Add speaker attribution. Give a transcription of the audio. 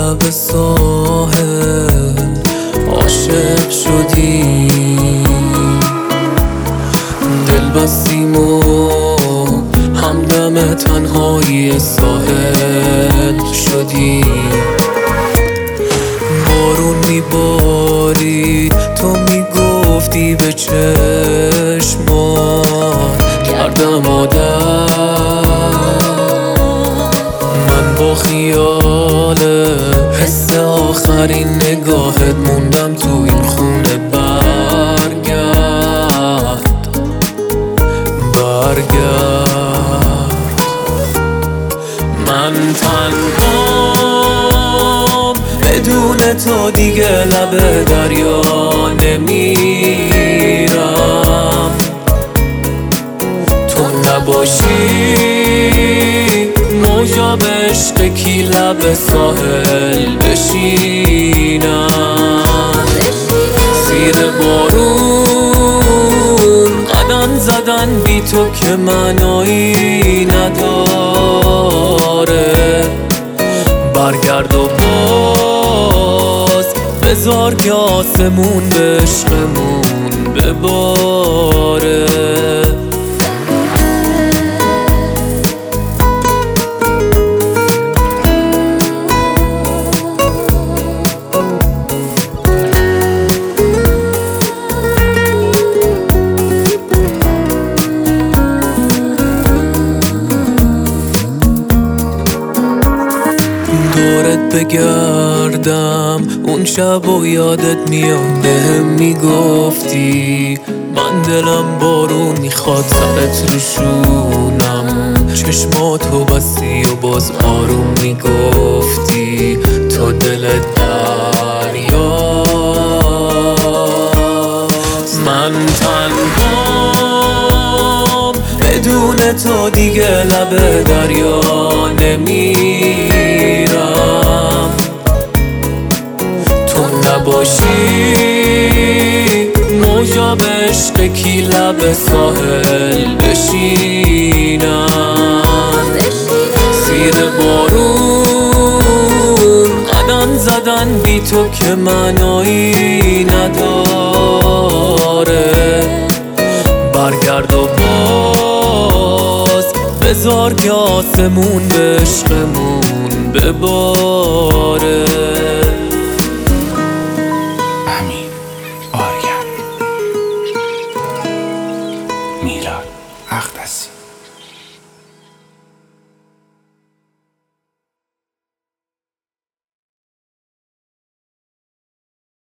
Speaker 1: لب ساحل عاشق شدی، دل بستیم و همدم تنهایی ساحل شدی. بارون میبارید تو میگفتی به چشمات کردم عادت، من با خیال حس آخرین نگاهت موندم تو این خونه. برگرد من تنهام بدون تو دیگه لب دریا نمیرم، تو نباشی موجا به عشق کی لب ساحل بشینم. زیر بارون قدم زدن بی تو که معنایی نداره، برگرد و باز بذار که آسمون به عشقمون بباره. دورت بگردم اون شب و یادت میاد بهم میگفتی من دلم بارون میخواد سرت رو شونم، چشماتو بستی و باز آروم میگفتی تو دلت دریاست. من تنهام بدون تو دیگه لب دریا نمیرم، تو نباشی موجا به عشق کی لب ساحل بشینم. زیر بارون قدم زدن بی تو که معنایی نداره، برگرد و باز بذار که آسمون به عشقمون بباره.
Speaker 2: امین آرین، میلاد اقدسی.